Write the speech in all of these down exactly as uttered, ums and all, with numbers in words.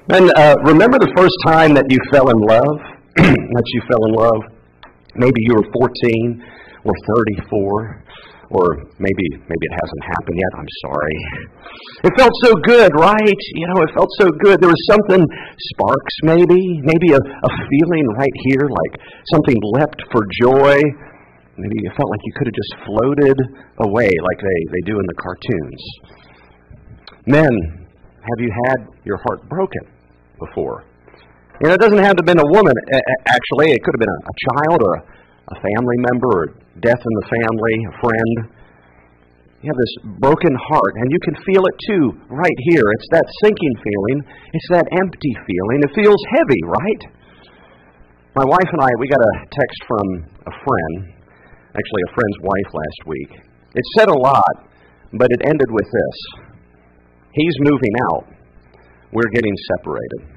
And uh, remember the first time that you fell in love? that you fell in love? Maybe you were fourteen or thirty-four, or maybe maybe it hasn't happened yet. I'm sorry. It felt so good, right? You know, it felt so good. There was something, sparks maybe, maybe a, a feeling right here, like something leapt for joy. Maybe you felt like you could have just floated away like they, they do in the cartoons. Men, have you had your heart broken before? You know, it doesn't have to have been a woman, actually. It could have been a, a child or a, a family member or death in the family, a friend. You have this broken heart, and you can feel it too right here. It's that sinking feeling. It's that empty feeling. It feels heavy, right? My wife and I, we got a text from a friend, actually a friend's wife last week. It said a lot, but it ended with this. He's moving out. We're getting separated.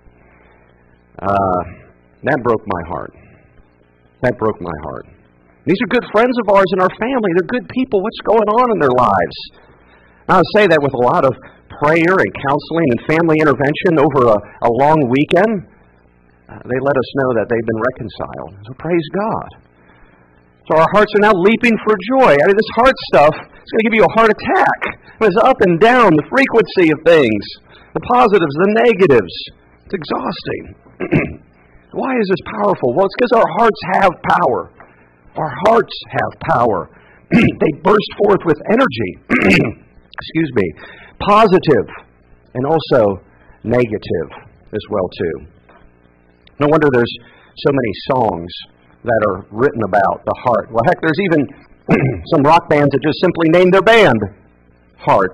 Uh, that broke my heart. That broke my heart. These are good friends of ours in our family. They're good people. What's going on in their lives? I say that with a lot of prayer and counseling and family intervention over a, a long weekend. Uh, they let us know that they've been reconciled. So praise God. So our hearts are now leaping for joy. I mean, this heart stuff is going to give you a heart attack. It's up and down, the frequency of things, the positives, the negatives. It's exhausting. Why is this powerful? Well, it's because our hearts have power. Our hearts have power. They burst forth with energy. Excuse me. Positive and also negative as well, too. No wonder there's so many songs that are written about the heart. Well, heck, there's even some rock bands that just simply name their band Heart.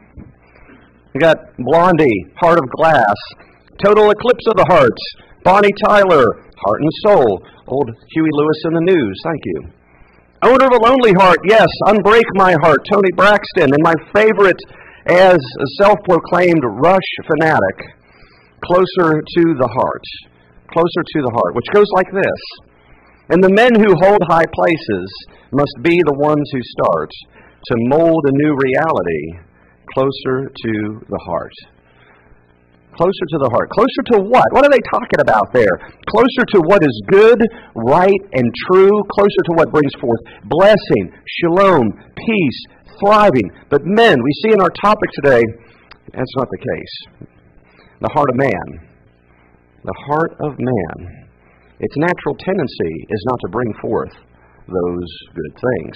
You got Blondie, Heart of Glass, Total Eclipse of the Hearts, Bonnie Tyler, Heart and Soul, old Huey Lewis in the News, thank you. Owner of a Lonely Heart, yes, Unbreak My Heart, Tony Braxton, and my favorite as a self-proclaimed Rush fanatic, Closer to the Heart, Closer to the Heart, which goes like this. And the men who hold high places must be the ones who start to mold a new reality closer to the heart. Closer to the heart. Closer to what? What are they talking about there? Closer to what is good, right, and true. Closer to what brings forth blessing, shalom, peace, thriving. But men, we see in our topic today, that's not the case. The heart of man. The heart of man. Its natural tendency is not to bring forth those good things.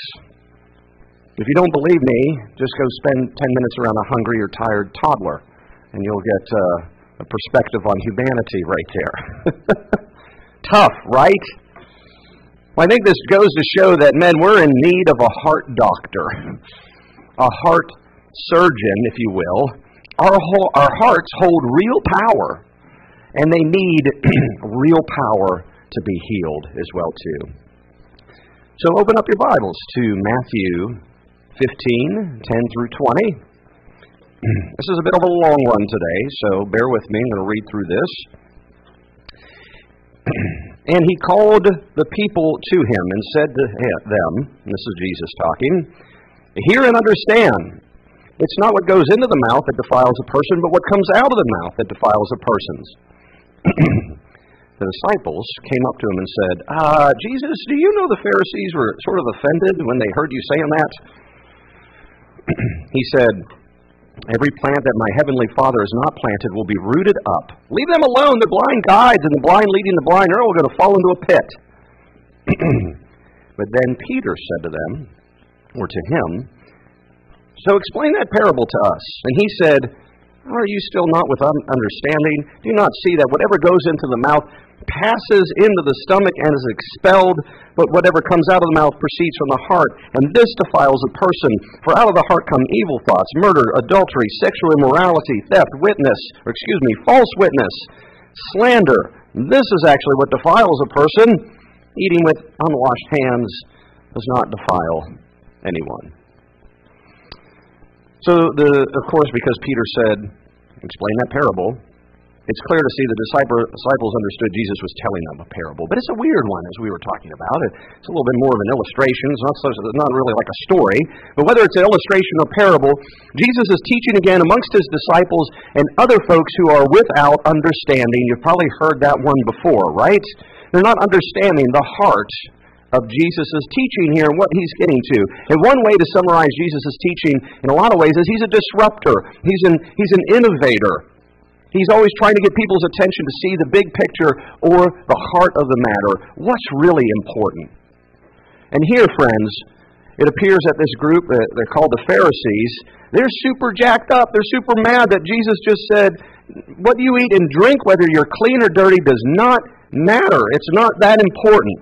If you don't believe me, just go spend ten minutes around a hungry or tired toddler, and you'll get uh, a perspective on humanity right there. Tough, right? Well, I think this goes to show that, men, we're in need of a heart doctor, a heart surgeon, if you will. Our, whole, our hearts hold real power, and they need real power to be healed as well, too. So open up your Bibles to Matthew fifteen, ten through twenty. This is a bit of a long one today, so bear with me. I'm going to read through this. And he called the people to him and said to them, and this is Jesus talking, hear and understand. It's not what goes into the mouth that defiles a person, but what comes out of the mouth that defiles a person. The disciples came up to him and said, uh, Jesus, do you know the Pharisees were sort of offended when they heard you saying that? He said, every plant that my heavenly Father has not planted will be rooted up. Leave them alone. They're blind guides, and the blind leading the blind are all going to fall into a pit. But then Peter said to them, or to him, so explain that parable to us. And he said, are you still not with understanding? Do you not see that whatever goes into the mouth passes into the stomach and is expelled, but whatever comes out of the mouth proceeds from the heart, and this defiles a person. For out of the heart come evil thoughts, murder, adultery, sexual immorality, theft, witness, or excuse me, false witness, slander. This is actually what defiles a person. Eating with unwashed hands does not defile anyone. So, the, of course, because Peter said, explain that parable, It's clear to see the disciples understood Jesus was telling them a parable. But it's a weird one, as we were talking about. It's a little bit more of an illustration. It's not, so, it's not really like a story. But whether it's an illustration or parable, Jesus is teaching again amongst his disciples and other folks who are without understanding. You've probably heard that one before, right? They're not understanding the heart of Jesus' teaching here and what he's getting to. And one way to summarize Jesus' teaching in a lot of ways is he's a disruptor. He's an, he's an innovator. He's always trying to get people's attention to see the big picture or the heart of the matter. What's really important? And here, friends, it appears that this group, uh, they're called the Pharisees, they're super jacked up. They're super mad that Jesus just said, what you eat and drink, whether you're clean or dirty, does not matter. It's not that important.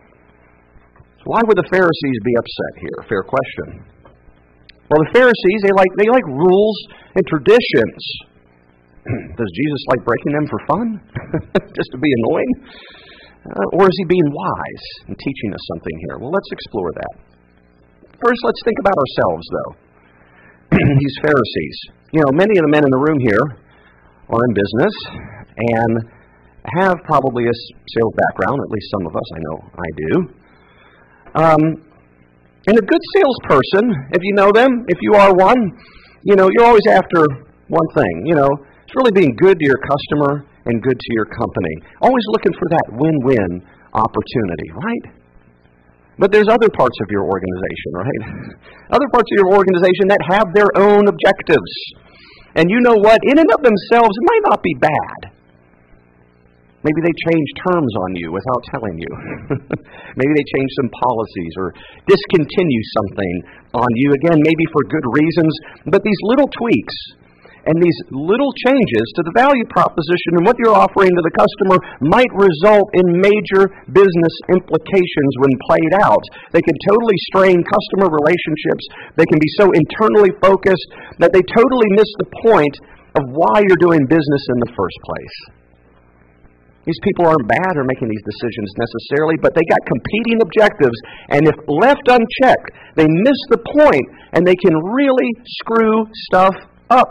So why would the Pharisees be upset here? Fair question. Well, the Pharisees, they like they like rules and traditions. Does Jesus like breaking them for fun? Just to be annoying? Uh, or is he being wise and teaching us something here? Well, let's explore that. First, let's think about ourselves, though. These Pharisees. You know, many of the men in the room here are in business and have probably a sales background, at least some of us, I know I do. Um, and a good salesperson, if you know them, if you are one, you know, you're always after one thing, you know, it's really being good to your customer and good to your company. Always looking for that win-win opportunity, right? But there's other parts of your organization, right? Other parts of your organization that have their own objectives. And you know what? In and of themselves, it might not be bad. Maybe they change terms on you without telling you. Maybe they change some policies or discontinue something on you, again, maybe for good reasons. But these little tweaks and these little changes to the value proposition and what you're offering to the customer might result in major business implications when played out. They can totally strain customer relationships. They can be so internally focused that they totally miss the point of why you're doing business in the first place. These people aren't bad or making these decisions necessarily, but they got competing objectives, and if left unchecked, they miss the point, and they can really screw stuff up.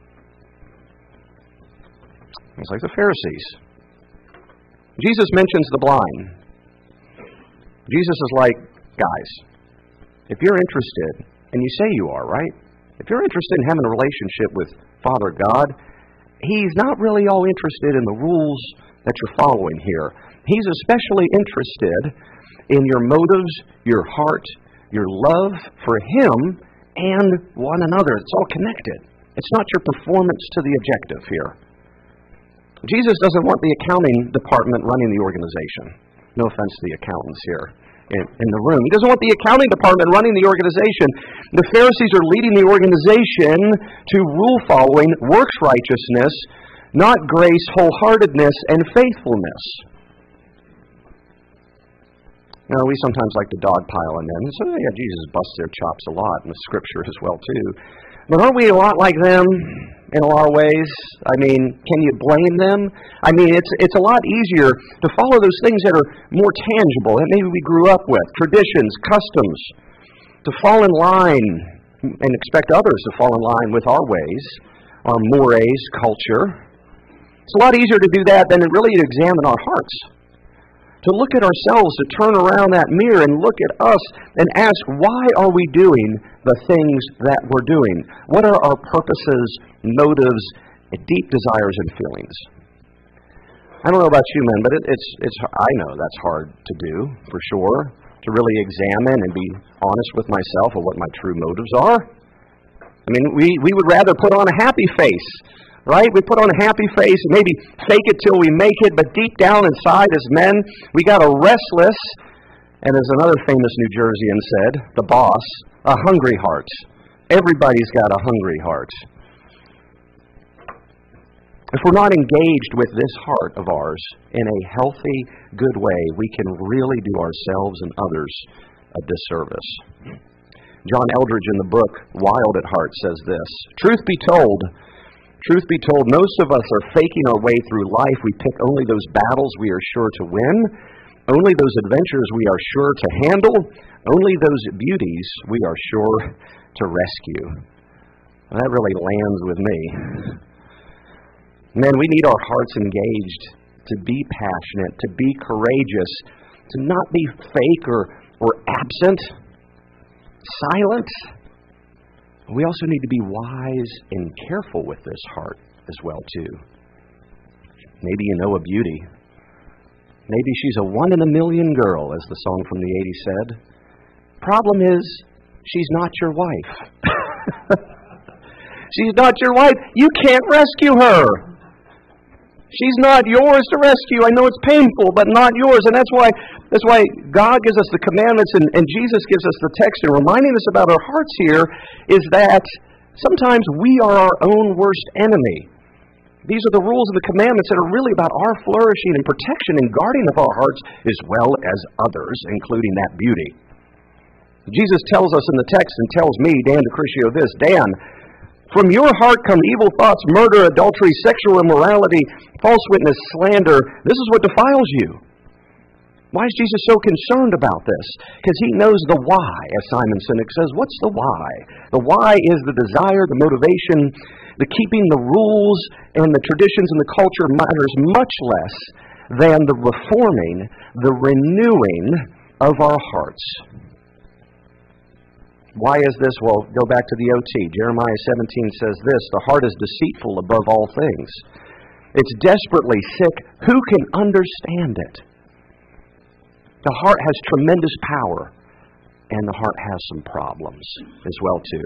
It's like the Pharisees. Jesus mentions the blind. Jesus is like, guys, if you're interested, and you say you are, right? If you're interested in having a relationship with Father God, he's not really all interested in the rules that you're following here. He's especially interested in your motives, your heart, your love for him and one another. It's all connected. It's not your performance to the objective here. Jesus doesn't want the accounting department running the organization. No offense to the accountants here in, in the room. He doesn't want the accounting department running the organization. The Pharisees are leading the organization to rule-following, works righteousness, not grace, wholeheartedness, and faithfulness. You know, we sometimes like to dogpile on them. So, yeah, Jesus busts their chops a lot in the Scripture as well, too. But aren't we a lot like them in a lot of ways? I mean, can you blame them? I mean, it's it's a lot easier to follow those things that are more tangible, that maybe we grew up with, traditions, customs, to fall in line and expect others to fall in line with our ways, our mores, culture. It's a lot easier to do that than really to examine our hearts. To look at ourselves, to turn around that mirror and look at us and ask, why are we doing the things that we're doing? What are our purposes, motives, and deep desires and feelings? I don't know about you, men, but it, it's it's I know that's hard to do, for sure, to really examine and be honest with myself of what my true motives are. I mean, we, we would rather put on a happy face, right? We put on a happy face and maybe fake it till we make it, but deep down inside as men, we got a restless, and as another famous New Jerseyan said, the boss, a hungry heart. Everybody's got a hungry heart. If we're not engaged with this heart of ours in a healthy, good way, we can really do ourselves and others a disservice. John Eldredge in the book Wild at Heart says this, Truth be told, Truth be told, most of us are faking our way through life. We pick only those battles we are sure to win, only those adventures we are sure to handle, only those beauties we are sure to rescue. And that really lands with me. Men, we need our hearts engaged, to be passionate, to be courageous, to not be fake or, or absent, silent. We also need to be wise and careful with this heart as well, too. Maybe you know a beauty. Maybe she's a one in a million girl, as the song from the eighties said. Problem is, she's not your wife. She's not your wife. You can't rescue her. She's not yours to rescue. I know it's painful, but not yours. And that's why that's why God gives us the commandments and, and Jesus gives us the text and reminding us about our hearts here is that sometimes we are our own worst enemy. These are the rules and the commandments that are really about our flourishing and protection and guarding of our hearts as well as others, including that beauty. Jesus tells us in the text and tells me, Dan DeCrucio, this, Dan, from your heart come evil thoughts, murder, adultery, sexual immorality, false witness, slander. This is what defiles you. Why is Jesus so concerned about this? Because he knows the why, as Simon Sinek says. What's the why? The why is the desire, the motivation, the keeping the rules and the traditions and the culture matters much less than the reforming, the renewing of our hearts. Why is this? Well, go back to the O T. Jeremiah seventeen says this, the heart is deceitful above all things. It's desperately sick. Who can understand it? The heart has tremendous power, and the heart has some problems as well, too.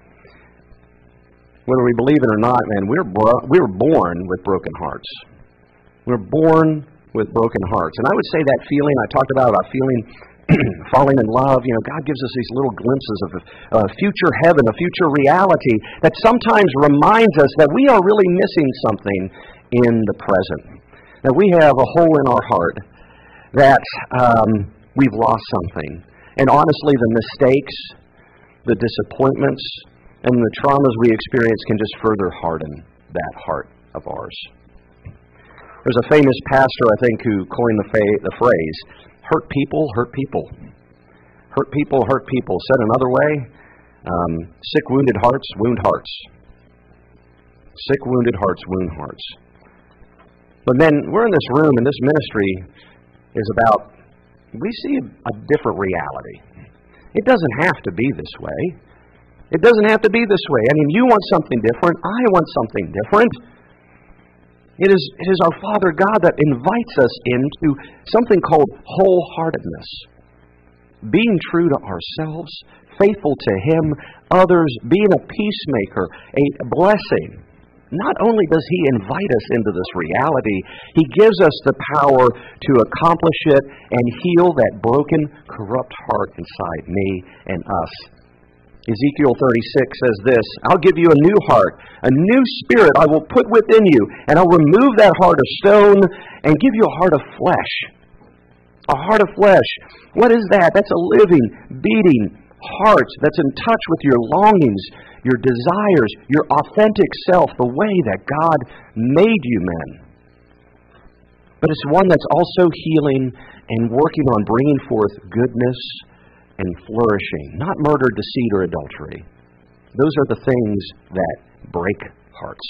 Whether we believe it or not, man, we're, bro- we're born with broken hearts. We're born with broken hearts. And I would say that feeling, I talked about, about feeling falling in love, you know, God gives us these little glimpses of a, a future heaven, a future reality that sometimes reminds us that we are really missing something in the present. That we have a hole in our heart, that um, we've lost something. And honestly, the mistakes, the disappointments, and the traumas we experience can just further harden that heart of ours. There's a famous pastor, I think, who coined the, fa- the phrase, hurt people, hurt people. Hurt people, hurt people. Said another way, um, sick, wounded hearts, wound hearts. Sick, wounded hearts, wound hearts. But then we're in this room, and this ministry is about, we see a, a different reality. It doesn't have to be this way. It doesn't have to be this way. I mean, you want something different. I want something different. It is, it is our Father God that invites us into something called wholeheartedness. Being true to ourselves, faithful to Him, others, being a peacemaker, a blessing. Not only does He invite us into this reality, He gives us the power to accomplish it and heal that broken, corrupt heart inside me and us. Ezekiel thirty-six says this, I'll give you a new heart, a new spirit I will put within you, and I'll remove that heart of stone and give you a heart of flesh. A heart of flesh. What is that? That's a living, beating heart that's in touch with your longings, your desires, your authentic self, the way that God made you men. But it's one that's also healing and working on bringing forth goodness and flourishing, not murder, deceit, or adultery. Those are the things that break hearts.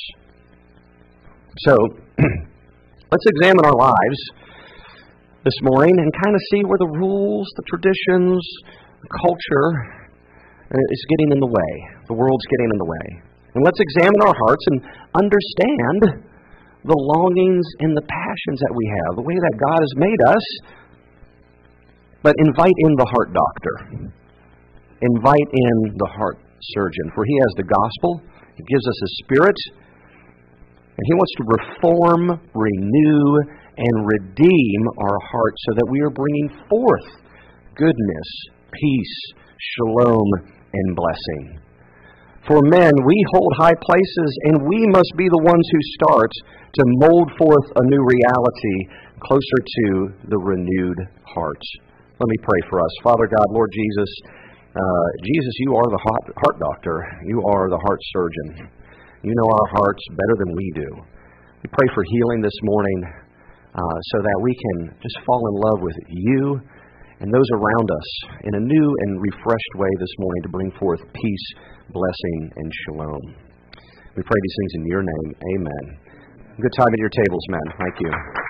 So, let's examine our lives this morning and kind of see where the rules, the traditions, the culture is getting in the way. The world's getting in the way. And let's examine our hearts and understand the longings and the passions that we have, the way that God has made us. But invite in the heart doctor. Invite in the heart surgeon, for he has the gospel. He gives us His Spirit. And He wants to reform, renew, and redeem our hearts so that we are bringing forth goodness, peace, shalom, and blessing. For men, we hold high places, and we must be the ones who start to mold forth a new reality closer to the renewed heart. Let me pray for us. Father God, Lord Jesus, uh, Jesus, You are the heart, heart doctor. You are the heart surgeon. You know our hearts better than we do. We pray for healing this morning uh, so that we can just fall in love with You and those around us in a new and refreshed way this morning to bring forth peace, blessing, and shalom. We pray these things in Your name. Amen. Good time at your tables, men. Thank you.